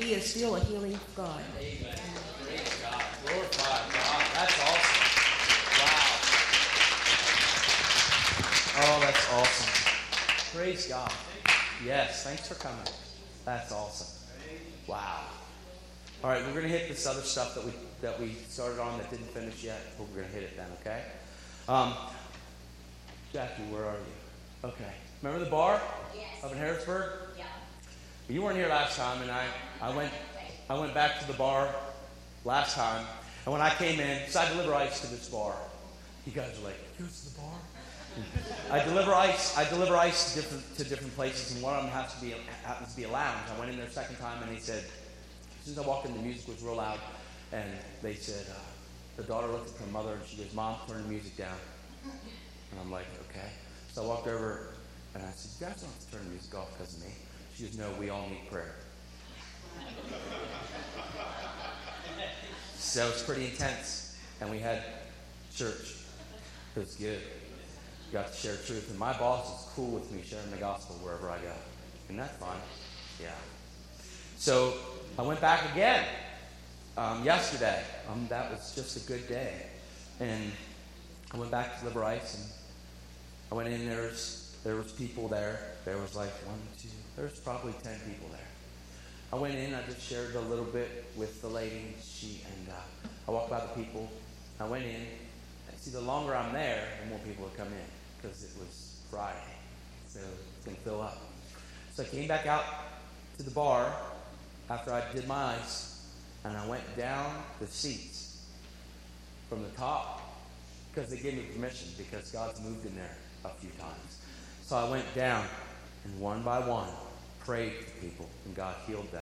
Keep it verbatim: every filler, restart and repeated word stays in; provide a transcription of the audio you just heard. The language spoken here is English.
He is still a healing God. Amen. Praise God. Glorify God. That's awesome. Wow. Oh, that's awesome. Praise God. Yes, thanks for coming. That's awesome. Wow. All right, we're going to hit this other stuff that we that we started on that didn't finish yet, but we're going to hit it then, okay? Um, Jackie, where are you? Okay. Remember the bar? Yes. Up in Harrisburg? Yeah. You weren't here last time, and I, I went I went back to the bar last time, and when I came in, so I deliver ice to this bar. You guys are like, here's the bar? I deliver ice. I deliver ice to different to different places, and one of them has to be happens to be a lounge. I went in there a second time, and they said, as soon as I walked in, the music was real loud, and they said, uh, the daughter looked at her mother, and she goes, "Mom, turn the music down." And I'm like, okay. So I walked over, and I said, "You guys don't have to turn the music off because of me." She goes, "No, we all need prayer." So it's pretty intense, and we had church. It was good. Got to share truth, and my boss is cool with me sharing the gospel wherever I go. Isn't that fun? Yeah. So I went back again um, yesterday. Um, that was just a good day, and I went back to deliver ice, and I went in. There was there was people there. There was like one, two. There was probably ten people there. I went in. I just shared a little bit with the lady. She and uh, I walked by the people. I went in. See, the longer I'm there, the more people will come in because it was Friday, so it's going to fill up. So I came back out to the bar after I did my ice, and I went down the seats from the top because they gave me permission because God's moved in there a few times. So I went down and one by one prayed for people, and God healed them.